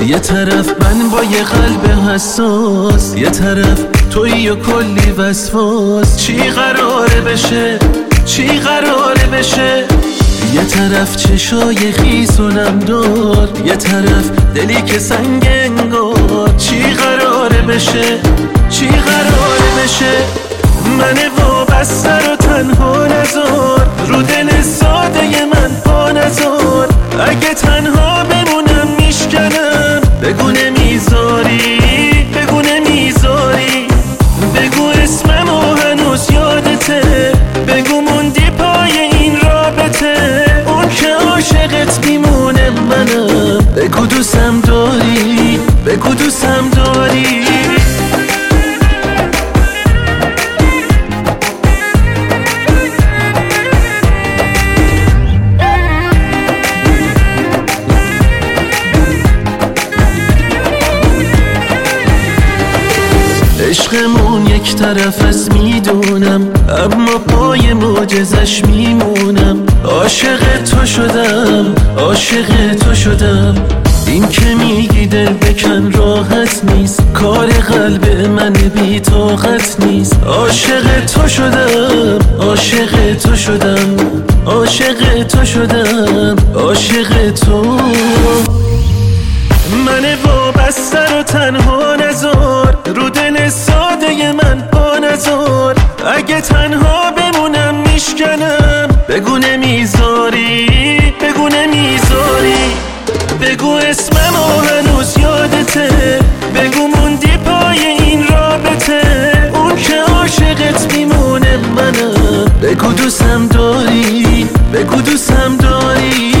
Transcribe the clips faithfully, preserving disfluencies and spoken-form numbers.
یه طرف من با یه قلب حساس، یه طرف تویی و کلی وسواس. چی قراره بشه، چی قراره بشه؟ یه طرف چشای خیس و نمدار، یه طرف دلی که سنگ انگار. چی قراره بشه، چی قراره بشه؟ من وابسته رو تنها نذار، رو دل ساده من پا نذار. اگه تنها بمونم میشکنم، بگو نمیذاری، بگو نمیذاری. بگو اسممو هنوز یادته، بگو موندی پای این رابطه. اون که عاشقت میمونه منم، بگو دوستم داری، بگو دوستم داری. عشقمون یک طرف است میدونم، اما پای معجزش میمونم. عاشق تو شدم، عاشق تو شدم. این که میگی دل بکن راحت نیست، کار قلب من بی طاقت نیست. عاشق تو شدم، عاشق تو شدم، عاشق تو شدم، عاشق تو. من وابسته رو تنها نذار، رو دل ساده من پا نذار. اگه تنها بمونم میشکنم، بگو نمیذاری، بگو نمیذاری. بگو اسممو هنوز یادته، بگو موندی پای این رابطه. اون که عاشقت میمونه منم، بگو دوستم داری، بگو دوستم داری.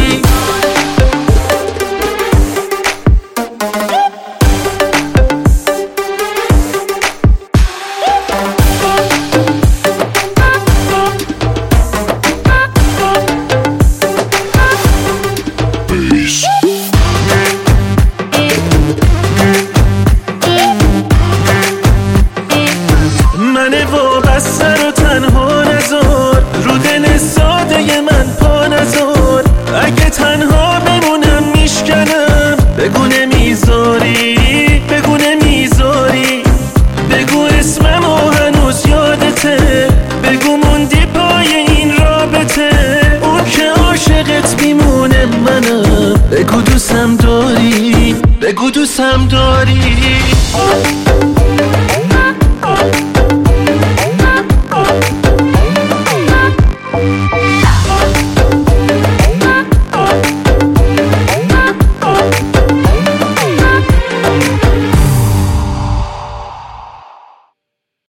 من وابسته رو تنها نذار، رو دل ساده من پا نذار. اگه تنها بمونم میشکنم، بگو نمیذاری، بگو نمیذاری. بگو اسممو هنوز یادته، بگو موندی پای این رابطه. اون که عاشقت میمونه منم، بگو دوستم داری، بگو دوستم داری.